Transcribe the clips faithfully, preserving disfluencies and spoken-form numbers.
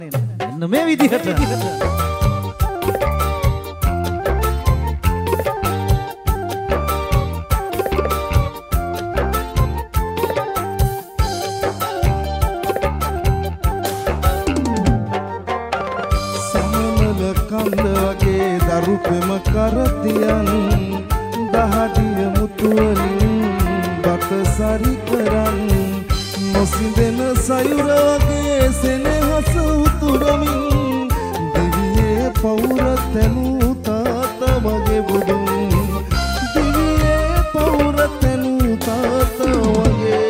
එන්න මේ විදිහට සමනල කන්ද වගේ දරු පෙම කරතියන් දහඩිය මුතුවලින් බත සරි කරන් නොසිඳෙන සයුර වගේ සෙනෙහස උතුරමින් දිවියේ පවුර තැනූ තාත වගේ බුදුන් දිවියේ පවුර තැනූ තාත වගේ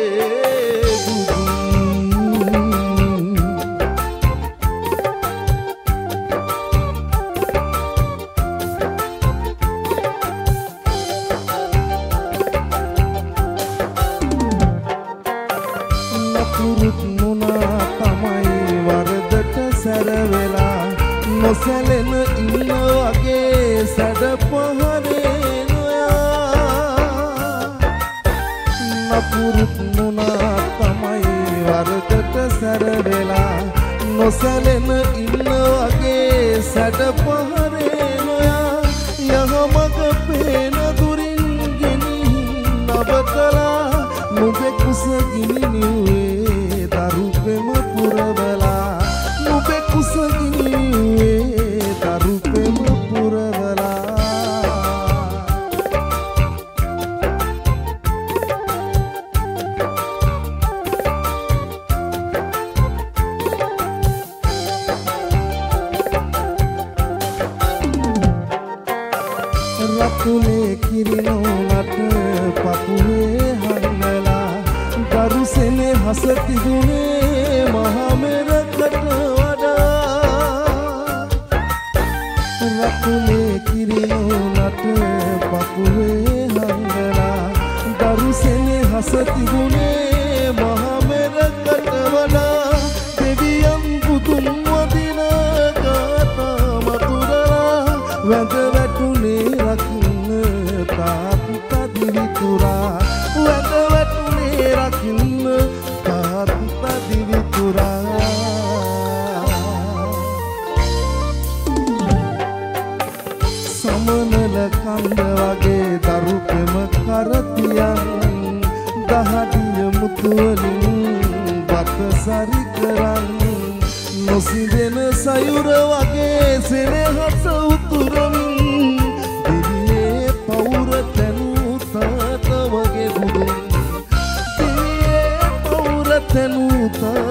පුරුත් නුනා තමයි වරදට සැරවෙලා නොසැලෙන ඉන්න වගේ සැඩ පහරේ නොයා නපුරුත් නුනා තමයි වරදට සැරවෙලා නොසැලෙන ඉන්න වගේ සැඩ පහරේ නොයා යහමග පේන දුරින් ගෙනිහින් නවතලා නුඹේ කුස ගිනි නිව්වේ දරු පෙම පුරවලා නුඹේ කුස ගිනි නිව්වේ දරු පෙම පුරවලා රතුලේ කිරිනෝනට පපුවේ හංගලා දරු සෙනෙහස තිබුණේ මහමෙරකට වඩා රතුලේ කිරිනෝනට පපුවේ හංගලා දරු සෙනෙහස තිබුණේ මහමෙරකට වඩා දෙවියන් බුදුන් වදින ගාථා මතුරලා වැඳ වැටුනේ රකින්න තාත්තා දිවිතුරා වැඳ වැටුනේ රකින්න තාත්තා දිවිතුරා සමනල කන්ද වගේ දරු පෙම කරතියන් දහඩිය මුතුවලින් බත සරි කරන් නොසිඳෙන සයුර වගේ සෙනෙහස උතුරමින් දිවියේ පවුර තැනූ තාත වගේ බුදුන් දිවියේ පවුර තැනූ තාත